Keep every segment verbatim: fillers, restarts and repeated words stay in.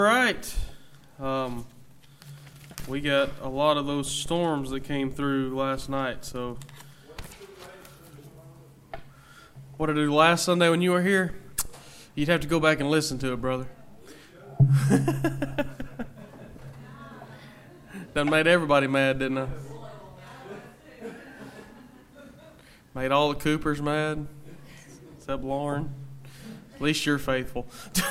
All right. Um, we got a lot of those storms that came through last night. So, what did I do last Sunday when you were here? You'd have to go back and listen to it, brother. Done made everybody mad, didn't I? Made all the Coopers mad, except Lauren. At least you're faithful.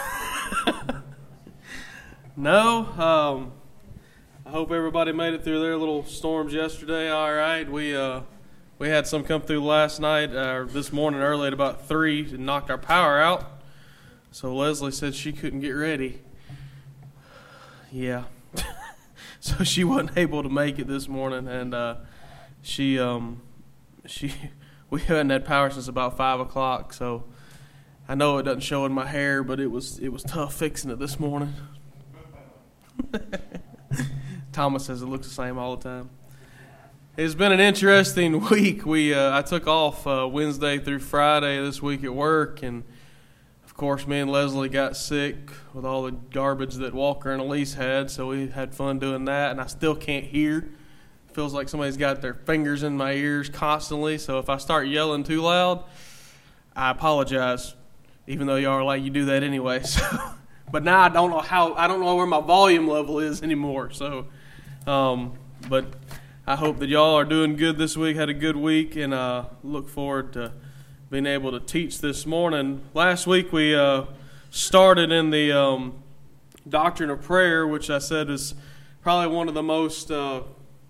No, um, I hope everybody made it through their little storms yesterday. All right, we uh, we had some come through last night, uh, this morning early at about three, and knocked our power out. So Leslie said she couldn't get ready. Yeah, so she wasn't able to make it this morning, and uh, she um, she we haven't had power since about five o'clock. So I know it doesn't show in my hair, but it was it was tough fixing it this morning. Thomas says it looks the same all the time. It's been an interesting week. We uh, I took off uh, Wednesday through Friday this week at work, and of course me and Leslie got sick with all the garbage that Walker and Elise had, so we had fun doing that, and I still can't hear. It feels like somebody's got their fingers in my ears constantly, so if I start yelling too loud, I apologize, even though y'all are like, you do that anyway, so... But now I don't know how I don't know where my volume level is anymore. So, um, but I hope that y'all are doing good this week. Had a good week, and uh, look forward to being able to teach this morning. Last week we uh, started in the um, doctrine of prayer, which I said is probably one of the most uh,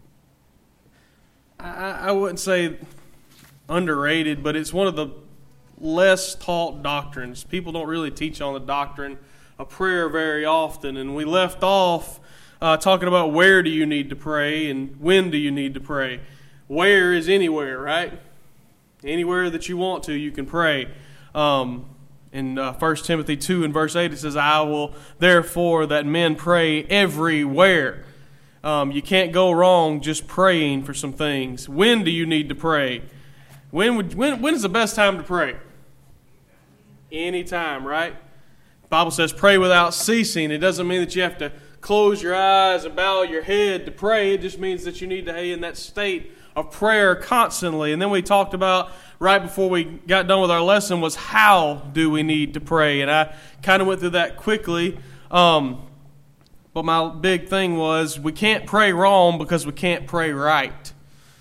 I, I wouldn't say underrated, but it's one of the less taught doctrines. People don't really teach on the doctrine a prayer very often, and we left off uh, talking about where do you need to pray and when do you need to pray. Where is anywhere, right? Anywhere that you want to, you can pray. Um, in uh, First Timothy two and verse eight, it says, I will therefore that men pray everywhere. Um, you can't go wrong just praying for some things. When do you need to pray? When would, when when is the best time to pray? Anytime, right? The Bible says pray without ceasing. It doesn't mean that you have to close your eyes and bow your head to pray. It just means that you need to be in that state of prayer constantly. And then we talked about, right before we got done with our lesson, was how do we need to pray. And I kind of went through that quickly. Um, but my big thing was we can't pray wrong because we can't pray right.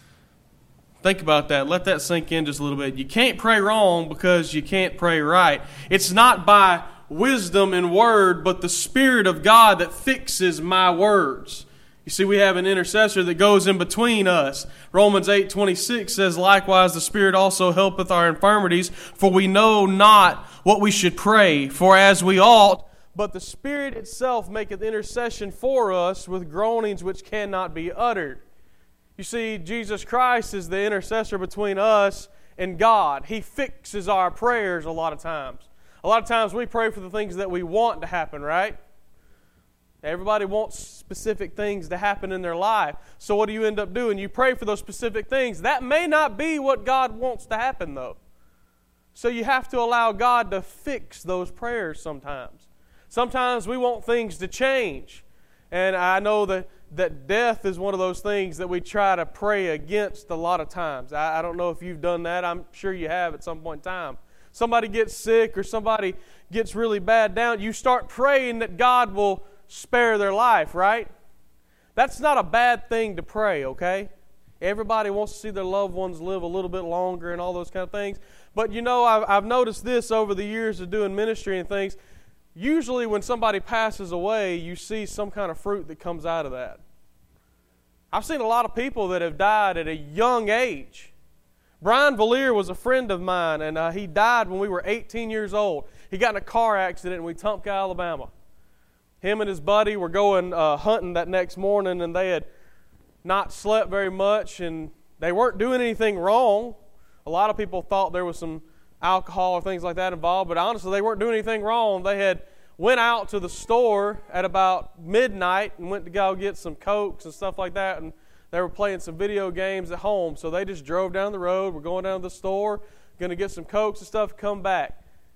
Think about that. Let that sink in just a little bit. You can't pray wrong because you can't pray right. It's not by wisdom and word, but the Spirit of God that fixes my words. You see, we have an intercessor that goes in between us. Romans eight twenty-six says, likewise the Spirit also helpeth our infirmities, for we know not what we should pray for as we ought, but the Spirit itself maketh intercession for us with groanings which cannot be uttered. You see, Jesus Christ is the intercessor between us and God. He fixes our prayers a lot of times. A lot of times we pray for the things that we want to happen, right? Everybody wants specific things to happen in their life. So what do you end up doing? You pray for those specific things. That may not be what God wants to happen, though. So you have to allow God to fix those prayers sometimes. Sometimes we want things to change. And I know that, that death is one of those things that we try to pray against a lot of times. I, I don't know if you've done that. I'm sure you have at some point in time. Somebody gets sick or somebody gets really bad down, you start praying that God will spare their life, right? That's not a bad thing to pray, okay? Everybody wants to see their loved ones live a little bit longer and all those kind of things. But you know, I've, I've noticed this over the years of doing ministry and things. Usually when somebody passes away, you see some kind of fruit that comes out of that. I've seen a lot of people that have died at a young age. Brian Valier was a friend of mine, and uh, he died when we were eighteen years old. He got in a car accident in Wetumpka, Alabama. Him and his buddy were going uh, hunting that next morning, and they had not slept very much, and they weren't doing anything wrong. A lot of people thought there was some alcohol or things like that involved, but honestly, they weren't doing anything wrong. They had went out to the store at about midnight and went to go get some Cokes and stuff like that, and they were playing some video games at home, so they just drove down the road. We're going down to the store, going to get some Cokes and stuff, come back.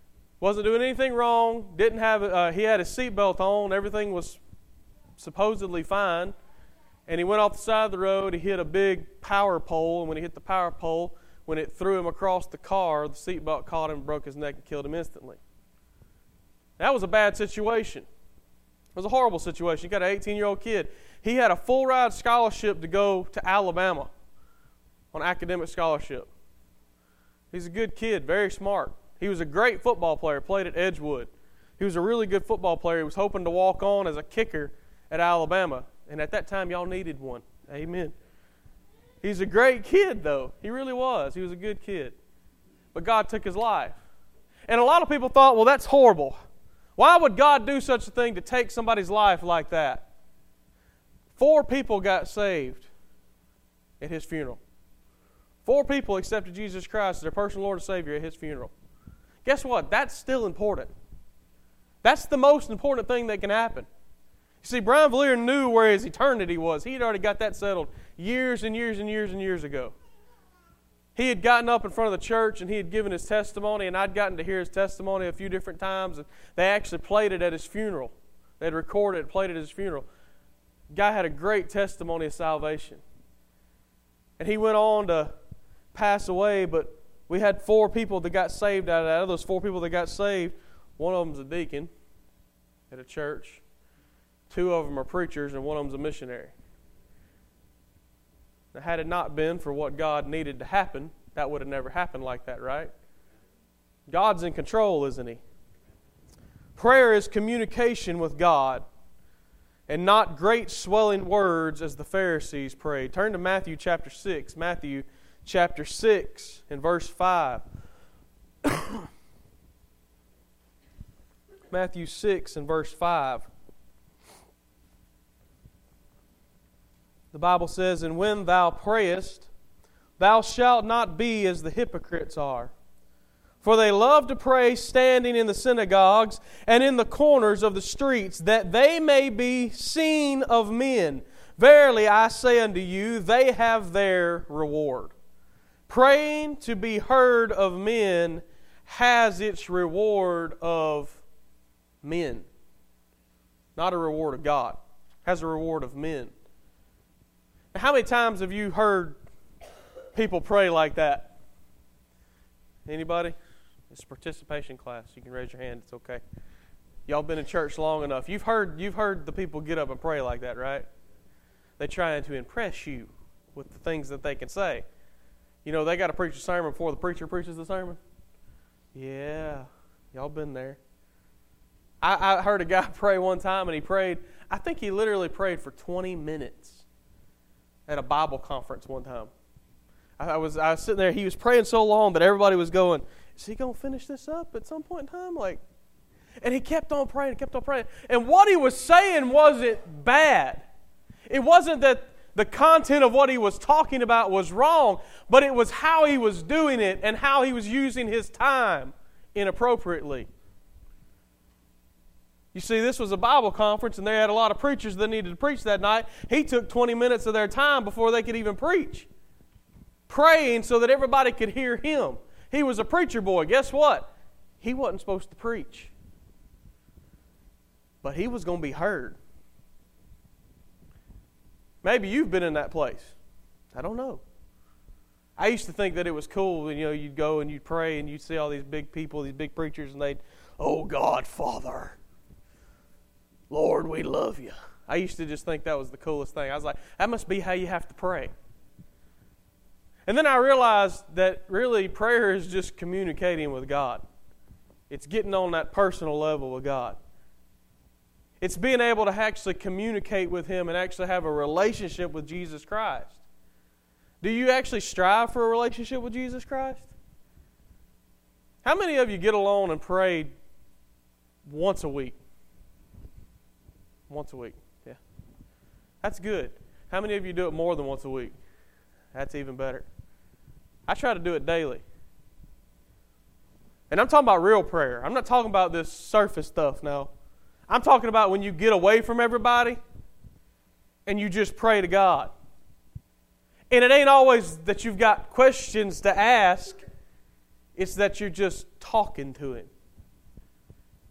Wasn't doing anything wrong. Didn't have. Uh, he had his seatbelt on. Everything was supposedly fine. And he went off the side of the road. He hit a big power pole. And when he hit the power pole, when it threw him across the car, the seatbelt caught him, broke his neck, and killed him instantly. That was a bad situation. It was a horrible situation. You got an eighteen-year-old kid. He had a full ride scholarship to go to Alabama on academic scholarship. He's a good kid, very smart. He was a great football player, played at Edgewood. He was a really good football player. He was hoping to walk on as a kicker at Alabama. And at that time, y'all needed one. Amen. He's a great kid, though. He really was. He was a good kid. But God took his life. And a lot of people thought, well, that's horrible. Why would God do such a thing to take somebody's life like that? Four people got saved at his funeral. Four people accepted Jesus Christ as their personal Lord and Savior at his funeral. Guess what? That's still important. That's the most important thing that can happen. You see, Brian Valier knew where his eternity was. He had already got that settled years and years and years and years ago. He had gotten up in front of the church and he had given his testimony, and I'd gotten to hear his testimony a few different times. And they actually played it at his funeral. They had recorded it and played it at his funeral. The guy had a great testimony of salvation. And he went on to pass away, but we had four people that got saved out of that. Out of those four people that got saved, one of them's a deacon at a church. Two of them are preachers, and one of them's a missionary. Now, had it not been for what God needed to happen, that would have never happened like that, right? God's in control, isn't He? Prayer is communication with God, and not great swelling words as the Pharisees prayed. Turn to Matthew chapter six. Matthew chapter six and verse five. Matthew six and verse five. The Bible says, "And when thou prayest, thou shalt not be as the hypocrites are. For they love to pray standing in the synagogues and in the corners of the streets, that they may be seen of men. Verily I say unto you, they have their reward." Praying to be heard of men has its reward of men. Not a reward of God. It has a reward of men. How many times have you heard people pray like that? Anybody? It's a participation class. You can raise your hand. It's okay. Y'all been in church long enough. You've heard you've heard the people get up and pray like that, right? They're trying to impress you with the things that they can say. You know, they got to preach a sermon before the preacher preaches the sermon. Yeah, y'all been there. I, I heard a guy pray one time, and he prayed, I think he literally prayed for twenty minutes. At a Bible conference one time. I was I was sitting there, he was praying so long that everybody was going, is he going to finish this up at some point in time? Like, and he kept on praying, kept on praying. And what he was saying wasn't bad. It wasn't that the content of what he was talking about was wrong, but it was how he was doing it and how he was using his time inappropriately. You see, this was a Bible conference, and they had a lot of preachers that needed to preach that night. He took twenty minutes of their time before they could even preach, praying so that everybody could hear him. He was a preacher boy. Guess what? He wasn't supposed to preach. But he was going to be heard. Maybe you've been in that place. I don't know. I used to think that it was cool when, you know, you'd go and you'd pray and you'd see all these big people, these big preachers, and they'd, "Oh God, Father, Lord, we love you." I used to just think that was the coolest thing. I was like, that must be how you have to pray. And then I realized that really prayer is just communicating with God. It's getting on that personal level with God. It's being able to actually communicate with Him and actually have a relationship with Jesus Christ. Do you actually strive for a relationship with Jesus Christ? How many of you get alone and pray once a week? Once a week, yeah. That's good. How many of you do it more than once a week? That's even better. I try to do it daily. And I'm talking about real prayer. I'm not talking about this surface stuff now. I'm talking about when you get away from everybody and you just pray to God. And it ain't always that you've got questions to ask. It's that you're just talking to Him.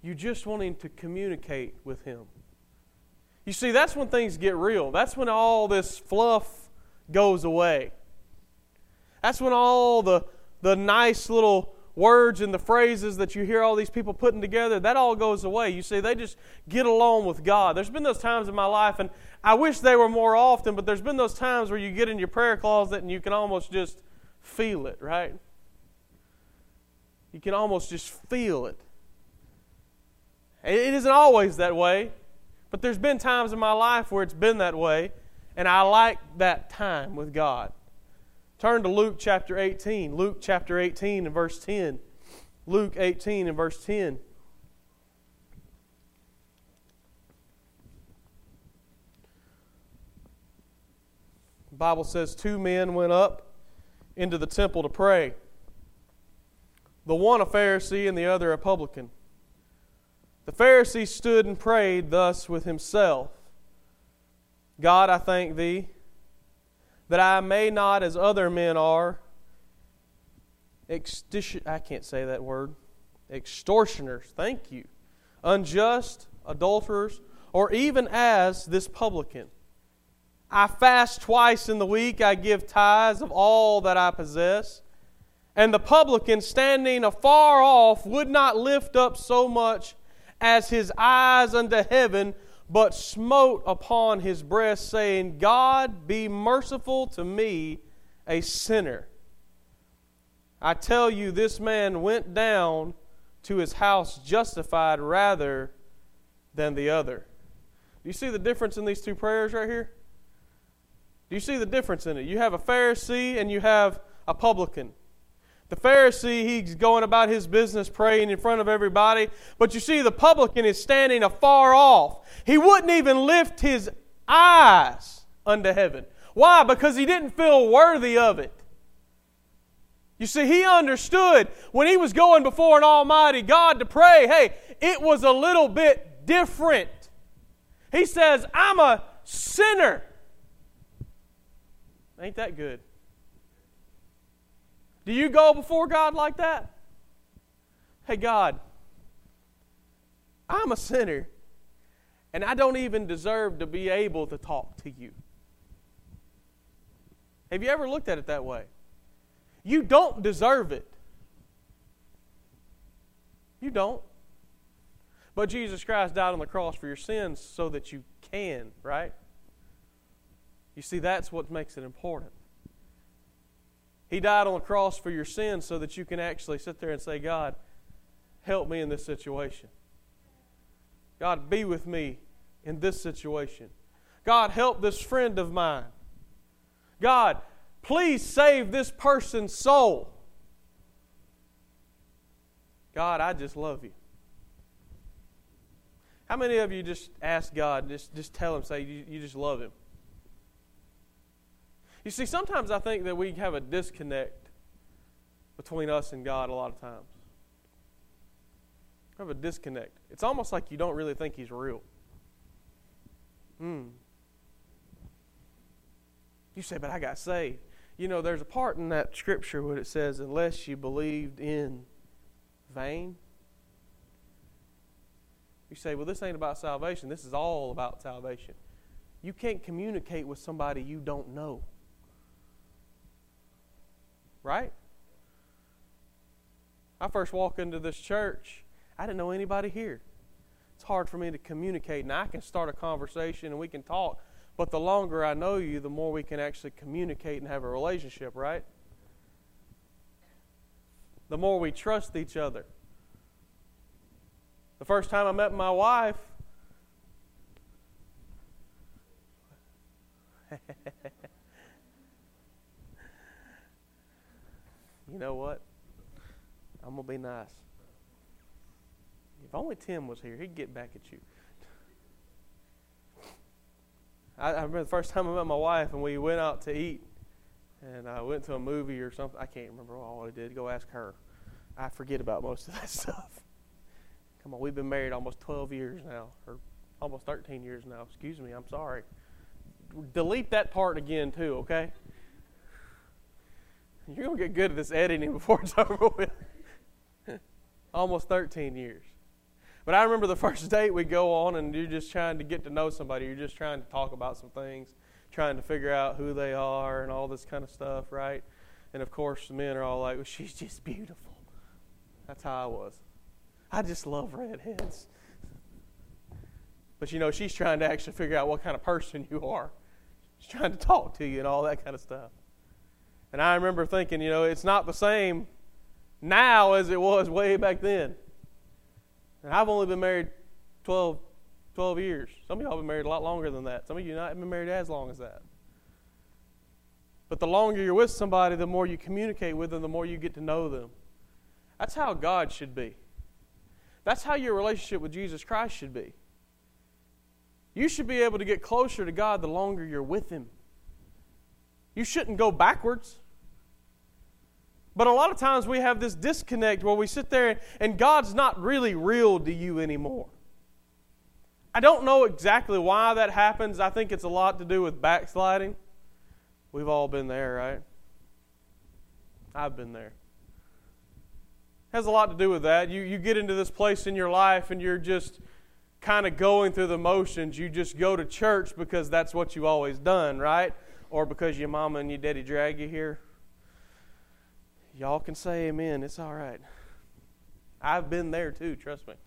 you just wanting to communicate with Him. You see, that's when things get real. That's when all this fluff goes away. That's when all the, the nice little words and the phrases that you hear all these people putting together, that all goes away. You see, they just get along with God. There's been those times in my life, and I wish they were more often, but there's been those times where you get in your prayer closet and you can almost just feel it, right? You can almost just feel it. It isn't always that way, but there's been times in my life where it's been that way, and I like that time with God. Turn to Luke chapter eighteen. Luke chapter eighteen and verse ten. Luke eighteen and verse ten. The Bible says two men went up into the temple to pray. The one a Pharisee and the other a publican. The Pharisee stood and prayed thus with himself, God, I thank Thee, that I may not as other men are, extortion, I can't say that word, extortioners, thank you, unjust, adulterers, or even as this publican. I fast twice in the week, I give tithes of all that I possess. And the publican, standing afar off, would not lift up so much as his eyes unto heaven, but smote upon his breast, saying, God, be merciful to me, a sinner. I tell you, this man went down to his house justified rather than the other. Do you see the difference in these two prayers right here? Do you see the difference in it? You have a Pharisee and you have a publican. The Pharisee, he's going about his business praying in front of everybody. But you see, the publican is standing afar off. He wouldn't even lift his eyes unto heaven. Why? Because he didn't feel worthy of it. You see, he understood when he was going before an almighty God to pray, hey, it was a little bit different. He says, I'm a sinner. Ain't that good? Do you go before God like that? Hey, God, I'm a sinner, and I don't even deserve to be able to talk to you. Have you ever looked at it that way? You don't deserve it. You don't. But Jesus Christ died on the cross for your sins so that you can, right? You see, that's what makes it important. He died on the cross for your sins so that you can actually sit there and say, God, help me in this situation. God, be with me in this situation. God, help this friend of mine. God, please save this person's soul. God, I just love you. How many of you just ask God, just, just tell Him, say you, you just love Him? You see, sometimes I think that we have a disconnect between us and God a lot of times. We have a disconnect. It's almost like you don't really think He's real. Hmm. You say, but I got saved. You know, there's a part in that scripture where it says, unless you believed in vain. You say, well, this ain't about salvation. This is all about salvation. You can't communicate with somebody you don't know. Right? I first walked into this church, I didn't know anybody here. It's hard for me to communicate, and I can start a conversation and we can talk, but the longer I know you, the more we can actually communicate and have a relationship, right? The more we trust each other. The first time I met my wife, you know what? I'm going to be nice. If only Tim was here, he'd get back at you. I, I remember the first time I met my wife and we went out to eat. And I went to a movie or something. I can't remember all I did. Go ask her. I forget about most of that stuff. Come on, we've been married almost twelve years now. Or almost thirteen years now. Excuse me, I'm sorry. Delete that part again too, okay? You're going to get good at this editing before it's over with. Almost thirteen years. But I remember the first date we go on, and you're just trying to get to know somebody. You're just trying to talk about some things, trying to figure out who they are and all this kind of stuff, right? And, of course, the men are all like, well, she's just beautiful. That's how I was. I just love redheads. But, you know, she's trying to actually figure out what kind of person you are. She's trying to talk to you and all that kind of stuff. And I remember thinking, you know, it's not the same now as it was way back then. And I've only been married twelve, twelve years. Some of y'all have been married a lot longer than that. Some of you not been married as long as that. But the longer you're with somebody, the more you communicate with them, the more you get to know them. That's how God should be. That's how your relationship with Jesus Christ should be. You should be able to get closer to God the longer you're with Him. You shouldn't go backwards. But a lot of times we have this disconnect where we sit there and God's not really real to you anymore. I don't know exactly why that happens. I think it's a lot to do with backsliding. We've all been there, right? I've been there. It has a lot to do with that. You, you get into this place in your life and you're just kind of going through the motions. You just go to church because that's what you've always done, right? Or because your mama and your daddy drag you here. Y'all can say amen. It's all right. I've been there too, trust me.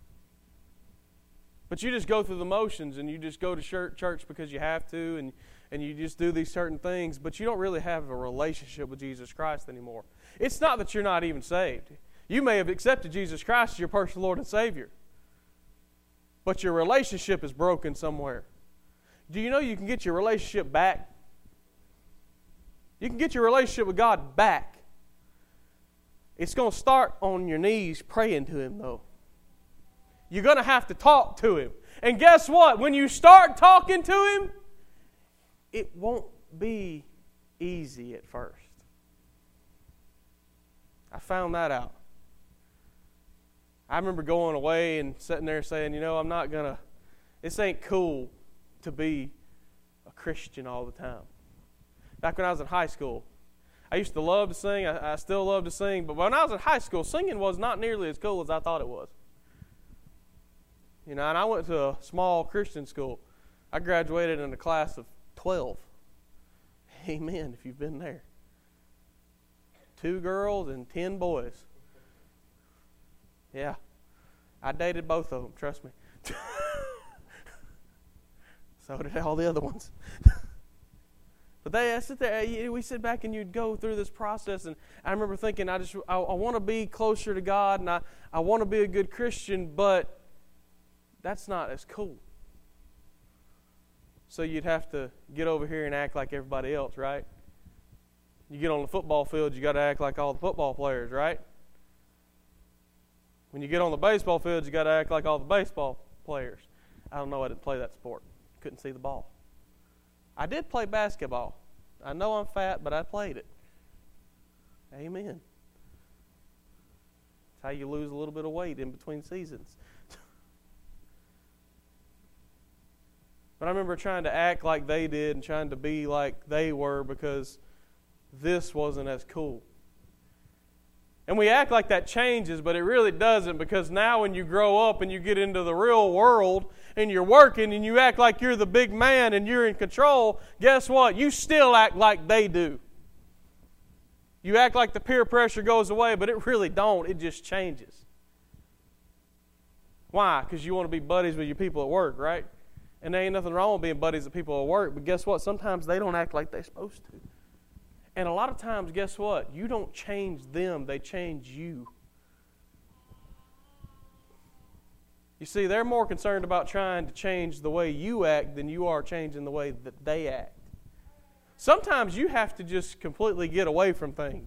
But you just go through the motions and you just go to church because you have to, and, and you just do these certain things, but you don't really have a relationship with Jesus Christ anymore. It's not that you're not even saved. You may have accepted Jesus Christ as your personal Lord and Savior, but your relationship is broken somewhere. Do you know you can get your relationship back? You can get your relationship with God back. It's going to start on your knees praying to Him, though. You're going to have to talk to Him. And guess what? When you start talking to Him, it won't be easy at first. I found that out. I remember going away and sitting there saying, you know, I'm not going to, this ain't cool to be a Christian all the time. Back when I was in high school, I used to love to sing. I, I still love to sing. But when I was in high school, singing was not nearly as cool as I thought it was. You know, and I went to a small Christian school. I graduated in a class of twelve. Amen, if you've been there. Two girls and ten boys. Yeah. I dated both of them, trust me. So did all the other ones. But they I sit there, we sit back and you'd go through this process, and I remember thinking, I just I, I want to be closer to God, and I, I want to be a good Christian, but that's not as cool. So you'd have to get over here and act like everybody else, right? You get on the football field, you got to act like all the football players, right? When you get on the baseball field, you got to act like all the baseball players. I don't know, I didn't play that sport. Couldn't see the ball. I did play basketball. I know I'm fat, but I played it. Amen. That's how you lose a little bit of weight in between seasons. But I remember trying to act like they did and trying to be like they were because this wasn't as cool. And we act like that changes, but it really doesn't, because now when you grow up and you get into the real world and you're working and you act like you're the big man and you're in control, guess what? You still act like they do. You act like the peer pressure goes away, but it really don't. It just changes. Why? Because you want to be buddies with your people at work, right? And there ain't nothing wrong with being buddies with people at work, but guess what? Sometimes they don't act like they're supposed to. And a lot of times, guess what? You don't change them, they change you. You see, they're more concerned about trying to change the way you act than you are changing the way that they act. Sometimes you have to just completely get away from things.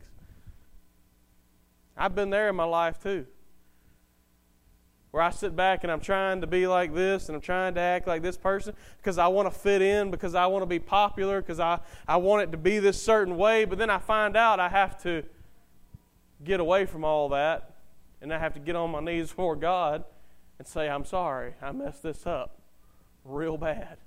I've been there in my life too, where I sit back and I'm trying to be like this and I'm trying to act like this person because I want to fit in, because I want to be popular, because I, I want it to be this certain way. But then I find out I have to get away from all that, and I have to get on my knees before God and say, I'm sorry, I messed this up real bad.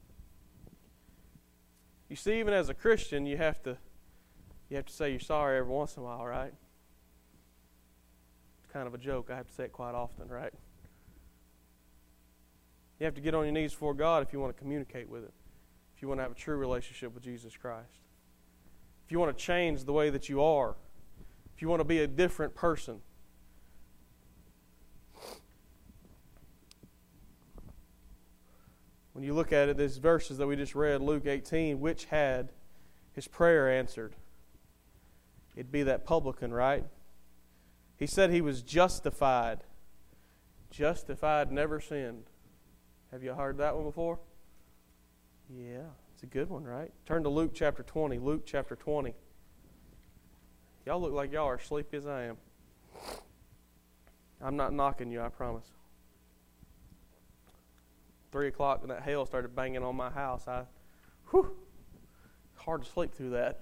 You see, even as a Christian, you have to you have to say you're sorry every once in a while, right? It's kind of a joke. I have to say it quite often, right? You have to get on your knees before God if you want to communicate with Him, if you want to have a true relationship with Jesus Christ, if you want to change the way that you are, if you want to be a different person. When you look at it, these verses that we just read, Luke eighteen, which had his prayer answered? It'd be that publican, right? He said he was justified. Justified, never sinned. Have you heard that one before? Yeah, it's a good one, right? Turn to Luke chapter twenty. Luke chapter twenty. Y'all look like y'all are as sleepy as I am. I'm not knocking you, I promise. Three o'clock when that hail started banging on my house, I, whew, hard to sleep through that.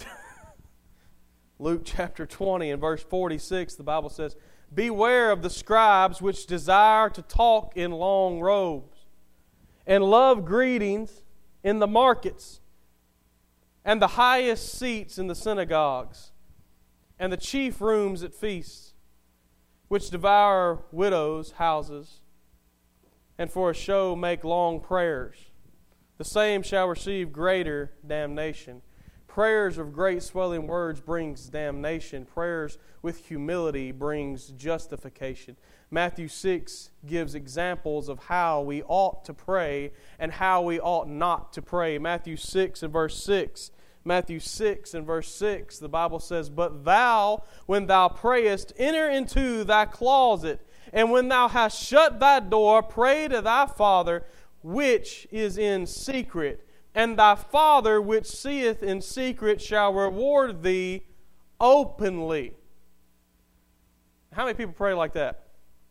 Luke chapter twenty and verse forty-six, the Bible says, beware of the scribes which desire to talk in long robes, and love greetings in the markets, and the highest seats in the synagogues, and the chief rooms at feasts, which devour widows' houses, and for a show make long prayers. The same shall receive greater damnation. Prayers of great swelling words brings damnation. Prayers with humility brings justification. Matthew six gives examples of how we ought to pray and how we ought not to pray. Matthew six and verse six. Matthew six and verse six, the Bible says, but thou, when thou prayest, enter into thy closet, and when thou hast shut thy door, pray to thy Father which is in secret, and thy Father which seeth in secret shall reward thee openly. How many people pray like that?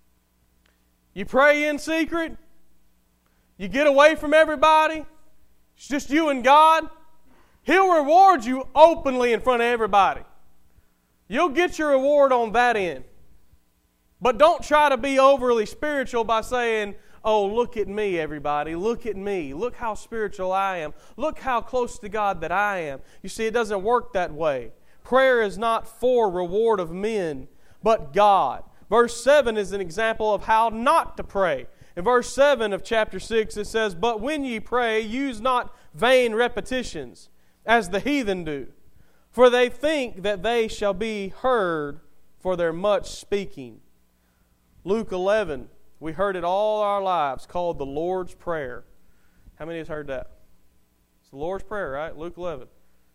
You pray in secret? You get away from everybody? It's just you and God? He'll reward you openly in front of everybody. You'll get your reward on that end. But don't try to be overly spiritual by saying, oh, look at me, everybody. Look at me. Look how spiritual I am. Look how close to God that I am. You see, it doesn't work that way. Prayer is not for reward of men, but God. Verse seven is an example of how not to pray. In verse seven of chapter six, it says, but when ye pray, use not vain repetitions, as the heathen do. For they think that they shall be heard for their much speaking. Luke eleven, we heard it all our lives, called the Lord's Prayer. How many has heard that? It's the Lord's Prayer, right? Luke eleven.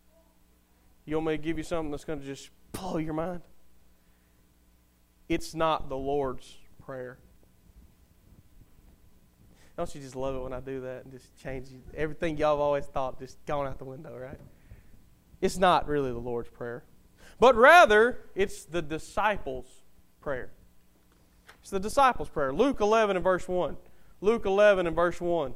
You want me to give you something that's going to just blow your mind? It's not the Lord's Prayer. Don't you just love it when I do that and just change everything y'all have always thought just gone out the window, right? It's not really the Lord's Prayer. But rather, it's the disciples' prayer. It's the disciples' prayer. Luke eleven and verse one. Luke eleven and verse one.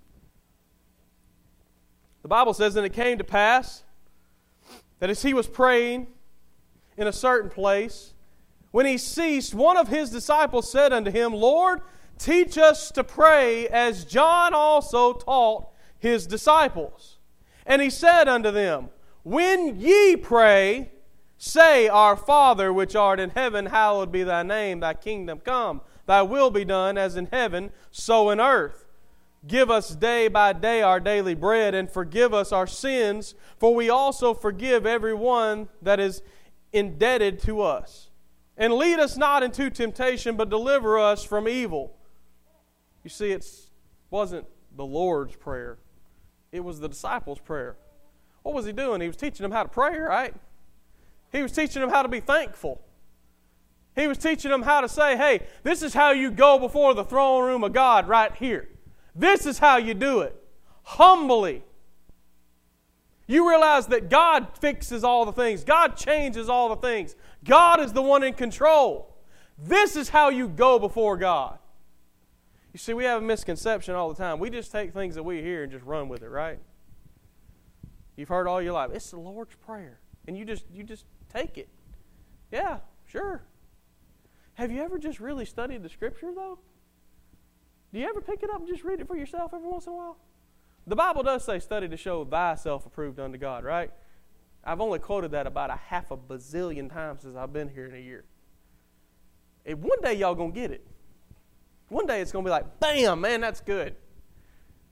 The Bible says, and it came to pass that as he was praying in a certain place, when he ceased, one of his disciples said unto him, Lord, teach us to pray as John also taught his disciples. And he said unto them, when ye pray, say, Our Father which art in heaven, hallowed be thy name, thy kingdom come, thy will be done as in heaven, so in earth. Give us day by day our daily bread, and forgive us our sins, for we also forgive every one that is indebted to us. And lead us not into temptation, but deliver us from evil. You see, it wasn't the Lord's Prayer. It was the disciples' prayer. What was he doing? He was teaching them how to pray, right? He was teaching them how to be thankful. He was teaching them how to say, hey, this is how you go before the throne room of God right here. This is how you do it. Humbly. You realize that God fixes all the things. God changes all the things. God is the one in control. This is how you go before God. You see, we have a misconception all the time. We just take things that we hear and just run with it, right? You've heard all your life, it's the Lord's Prayer. And you just you just take it. Yeah, sure. Have you ever just really studied the Scripture, though? Do you ever pick it up and just read it for yourself every once in a while? The Bible does say, study to show thyself approved unto God, right? I've only quoted that about a half a bazillion times since I've been here in a year. And one day y'all going to get it. One day it's going to be like, bam, man, that's good.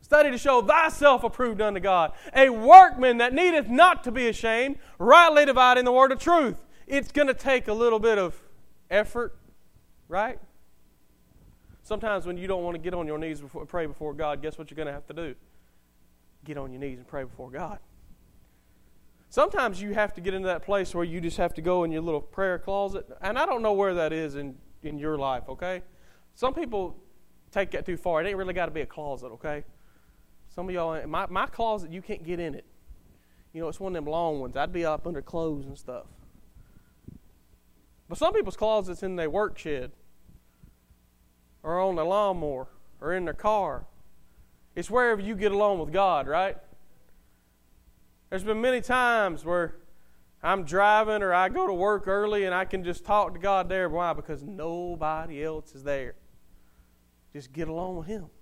Study to show thyself approved unto God, a workman that needeth not to be ashamed, rightly dividing the word of truth. It's going to take a little bit of effort, right? Sometimes when you don't want to get on your knees and pray before God, guess what you're going to have to do? Get on your knees and pray before God. Sometimes you have to get into that place where you just have to go in your little prayer closet. And I don't know where that is in, in your life, okay? Some people take that too far. It ain't really got to be a closet, okay? Some of y'all, my, my closet, you can't get in it. You know, it's one of them long ones. I'd be up under clothes and stuff. But some people's closet's in their work shed, or on their lawnmower, or in their car. It's wherever you get along with God, right? There's been many times where I'm driving or I go to work early and I can just talk to God there. Why? Because nobody else is there. Just get along with Him.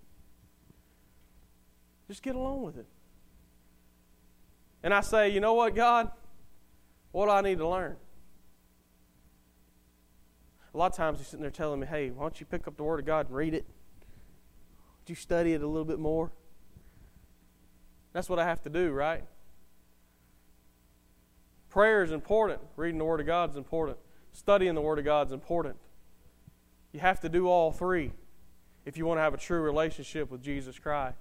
Just get along with it. And I say, you know what, God? What do I need to learn? A lot of times He's sitting there telling me, hey, why don't you pick up the Word of God and read it? Would you study it a little bit more? That's what I have to do, right? Prayer is important. Reading the Word of God is important. Studying the Word of God is important. You have to do all three if you want to have a true relationship with Jesus Christ.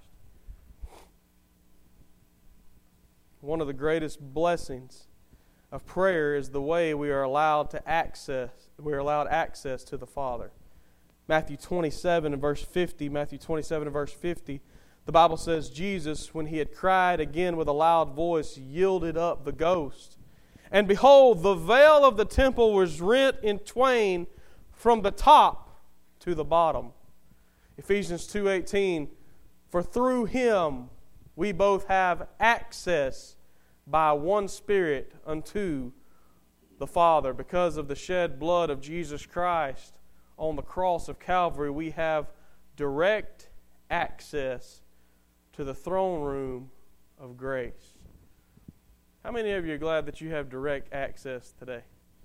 One of the greatest blessings of prayer is the way we are allowed to access, we are allowed access to the Father. Matthew twenty-seven and verse fifty, Matthew twenty-seven and verse fifty, the Bible says, Jesus, when He had cried again with a loud voice, yielded up the ghost. And behold, the veil of the temple was rent in twain from the top to the bottom. Ephesians two eighteen, for through Him we both have access by one Spirit unto the Father. Because of the shed blood of Jesus Christ on the cross of Calvary, we have direct access to the throne room of grace. How many of you are glad that you have direct access today?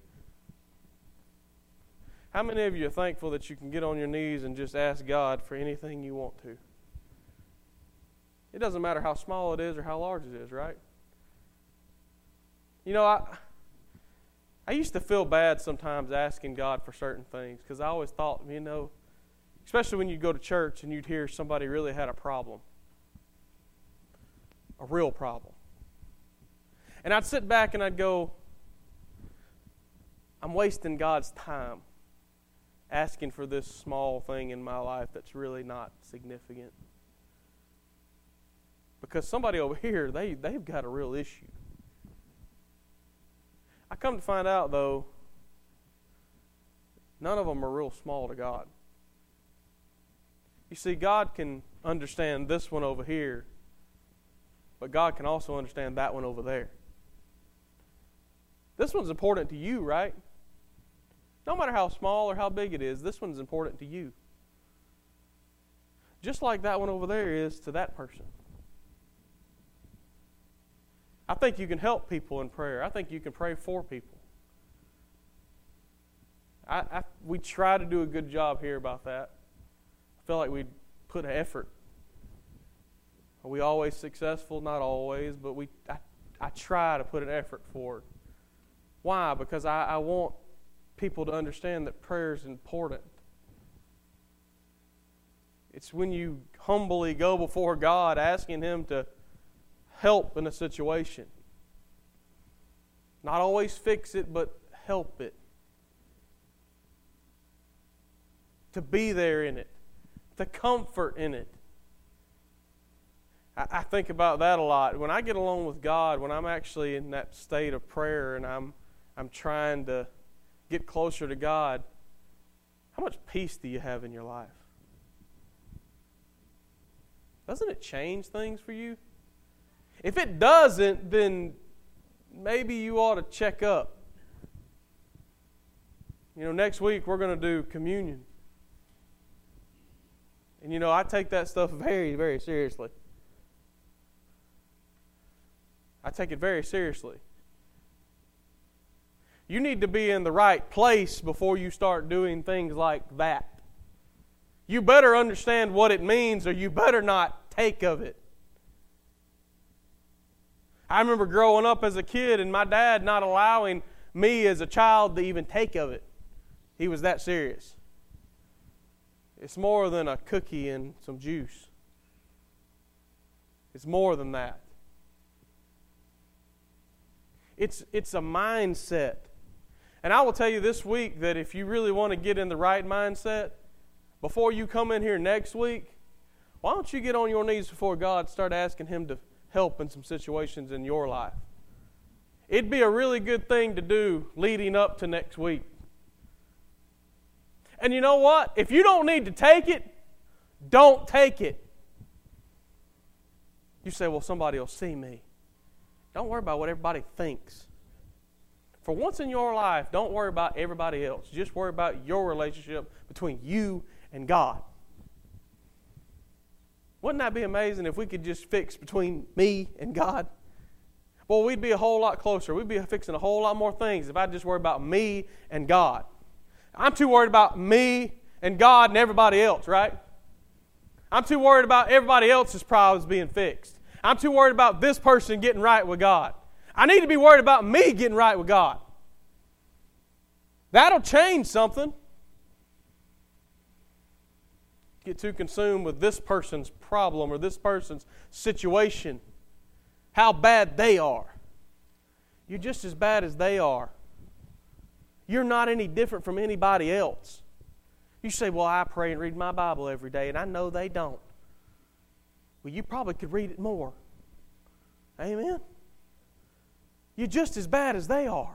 How many of you are thankful that you can get on your knees and just ask God for anything you want to? It doesn't matter how small it is or how large it is, right? You know, I I used to feel bad sometimes asking God for certain things because I always thought, you know, especially when you'd go to church and you'd hear somebody really had a problem, a real problem. And I'd sit back and I'd go, I'm wasting God's time asking for this small thing in my life that's really not significant. Because somebody over here, they, they've got a real issue. I come to find out, though, none of them are real small to God. You see, God can understand this one over here, but God can also understand that one over there. This one's important to you, right? No matter how small or how big it is, this one's important to you. Just like that one over there is to that person. I think you can help people in prayer. I think you can pray for people. I, I, we try to do a good job here about that. I feel like we put an effort. Are we always successful? Not always, but we. I, I try to put an effort forward. Why? Because I, I want people to understand that prayer is important. It's when you humbly go before God asking Him to help in a situation. Not always fix it, but help it. To be there in it. To comfort in it. I, I think about that a lot. When I get alone with God, when I'm actually in that state of prayer and I'm I'm trying to get closer to God, how much peace do you have in your life? Doesn't it change things for you? If it doesn't, then maybe you ought to check up. You know, next week we're going to do communion. And you know, I take that stuff very, very seriously. I take it very seriously. You need to be in the right place before you start doing things like that. You better understand what it means, or you better not partake of it. I remember growing up as a kid and my dad not allowing me as a child to even take of it. He was that serious. It's more than a cookie and some juice. It's more than that. It's, it's a mindset. And I will tell you this week that if you really want to get in the right mindset, before you come in here next week, why don't you get on your knees before God and start asking Him to help in some situations in your life? It'd be a really good thing to do leading up to next week. And you know what? If you don't need to take it, don't take it. You say, well, somebody will see me. Don't worry about what everybody thinks. For once in your life, don't worry about everybody else. Just worry about your relationship between you and God. Wouldn't that be amazing if we could just fix between me and God? Well, we'd be a whole lot closer. We'd be fixing a whole lot more things if I just worry about me and God. I'm too worried about me and God and everybody else, right? I'm too worried about everybody else's problems being fixed. I'm too worried about this person getting right with God. I need to be worried about me getting right with God. That'll change something. Get too consumed with this person's problem or this person's situation, how bad they are. You're just as bad as they are. You're not any different from anybody else. You say, well, I pray and read my Bible every day, and I know they don't. Well, you probably could read it more. Amen? You're just as bad as they are.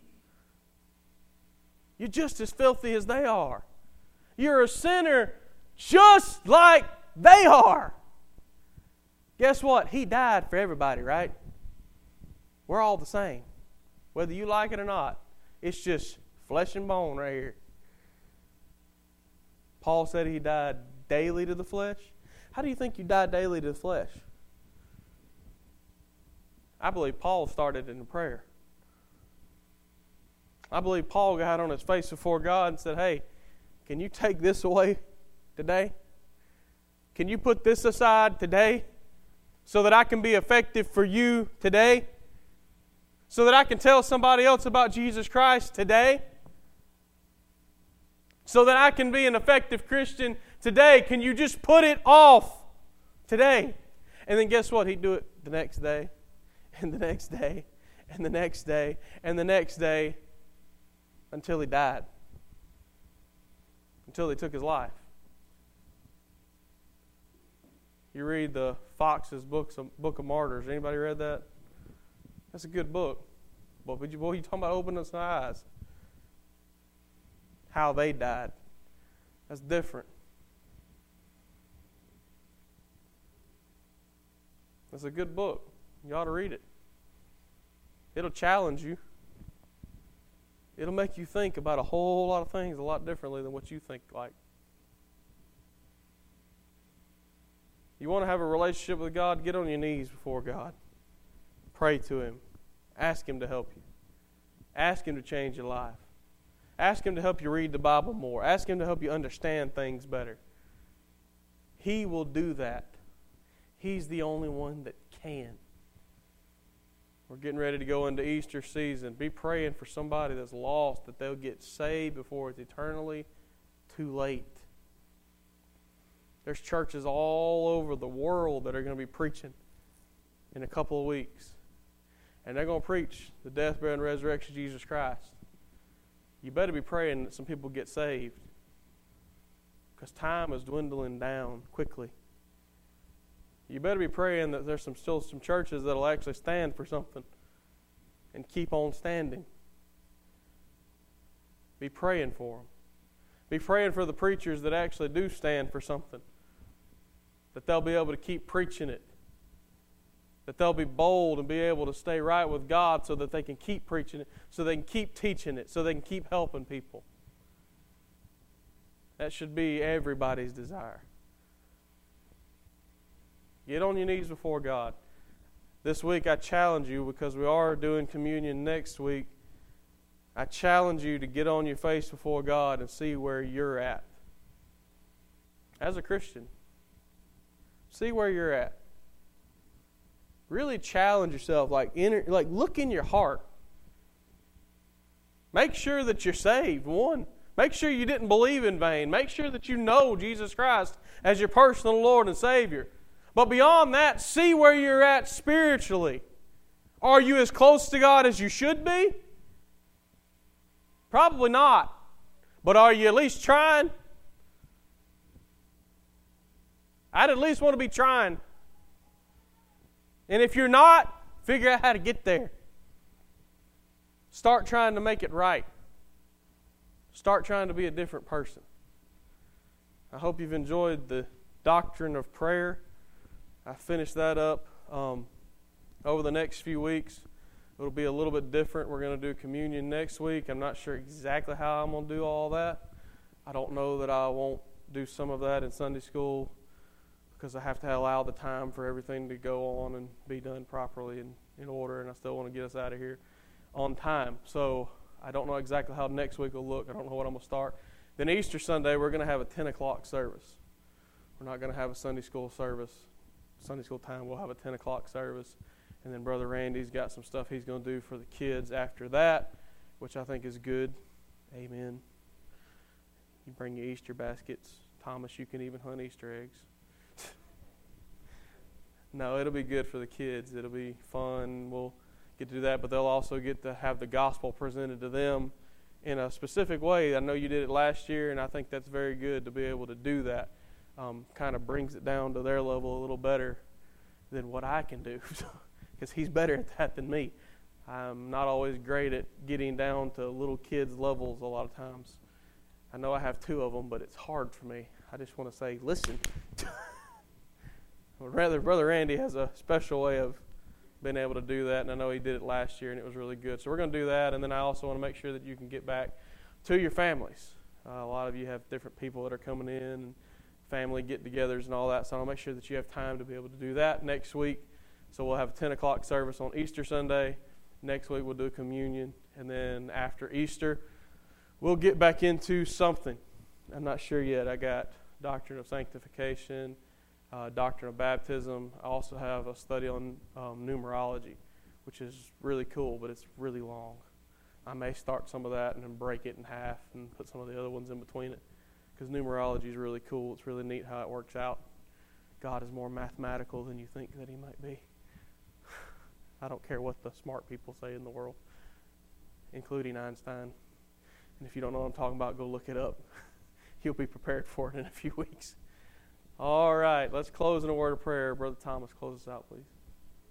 You're just as filthy as they are. You're a sinner just like they are. Guess what? He died for everybody, right? We're all the same. Whether you like it or not. It's just flesh and bone right here. Paul said he died daily to the flesh. How do you think you die daily to the flesh? I believe Paul started in prayer. I believe Paul got on his face before God and said, hey, can you take this away today? Can you put this aside today so that I can be effective for you today? So that I can tell somebody else about Jesus Christ today? So that I can be an effective Christian today? Can you just put it off today? And then guess what? He'd do it the next day, and the next day, and the next day, and the next day, until he died. Until he took his life. You read the Fox's books, Book of Martyrs. Anybody read that? That's a good book. But boy, you talking about opening some eyes. How they died. That's different. That's a good book. You ought to read it. It'll challenge you. It'll make you think about a whole lot of things a lot differently than what you think like. You want to have a relationship with God? Get on your knees before God. Pray to Him. Ask Him to help you. Ask Him to change your life. Ask Him to help you read the Bible more. Ask Him to help you understand things better. He will do that. He's the only one that can. We're getting ready to go into Easter season. Be praying for somebody that's lost, that they'll get saved before it's eternally too late. There's churches all over the world that are going to be preaching in a couple of weeks. And they're going to preach the death, burial, and resurrection of Jesus Christ. You better be praying that some people get saved. Because time is dwindling down quickly. You better be praying that there's some still some churches that will actually stand for something and keep on standing. Be praying for them. Be praying for the preachers that actually do stand for something. That they'll be able to keep preaching it. That they'll be bold and be able to stay right with God so that they can keep preaching it, so they can keep teaching it, so they can keep helping people. That should be everybody's desire. Get on your knees before God. This week I challenge you, because we are doing communion next week, I challenge you to get on your face before God and see where you're at. As a Christian. See where you're at. Really challenge yourself. Like, enter, like look in your heart. Make sure that you're saved, one. Make sure you didn't believe in vain. Make sure that you know Jesus Christ as your personal Lord and Savior. But beyond that, see where you're at spiritually. Are you as close to God as you should be? Probably not. But are you at least trying? I'd at least want to be trying. And if you're not, figure out how to get there. Start trying to make it right. Start trying to be a different person. I hope you've enjoyed the doctrine of prayer. I finished that up um, over the next few weeks. It'll be a little bit different. We're going to do communion next week. I'm not sure exactly how I'm going to do all that. I don't know that I won't do some of that in Sunday school because I have to allow the time for everything to go on and be done properly and in order, and I still want to get us out of here on time. So I don't know exactly how next week will look. I don't know what I'm going to start. Then Easter Sunday, we're going to have a ten o'clock service. We're not going to have a Sunday school service. Sunday school time, we'll have a ten o'clock service. And then Brother Randy's got some stuff he's going to do for the kids after that, which I think is good. Amen. You bring your Easter baskets. Thomas, you can even hunt Easter eggs. No, it'll be good for the kids. It'll be fun. We'll get to do that, but they'll also get to have the gospel presented to them in a specific way. I know you did it last year, and I think that's very good to be able to do that. Um, kind of brings it down to their level a little better than what I can do, because he's better at that than me. I'm not always great at getting down to little kids' levels a lot of times. I know I have two of them, but it's hard for me. I just want to say, listen. Rather, Brother Randy has a special way of being able to do that, and I know he did it last year, and it was really good. So we're going to do that, and then I also want to make sure that you can get back to your families. Uh, a lot of you have different people that are coming in, and family get-togethers and all that, so I'll make sure that you have time to be able to do that next week. So we'll have a ten o'clock service on Easter Sunday. Next week we'll do communion, and then after Easter, we'll get back into something. I'm not sure yet. I got doctrine of sanctification, Uh, doctrine of baptism. I also have a study on um, numerology, which is really cool, but it's really long. I may start some of that and then break it in half and put some of the other ones in between it, because numerology is really cool. It's really neat how it works out. God is more mathematical than you think that he might be. I don't care what the smart people say in the world, including Einstein. And if you don't know what I'm talking about, go look it up. You'll be prepared for it in a few weeks. All right, let's close in a word of prayer. Brother Thomas, close us out, please.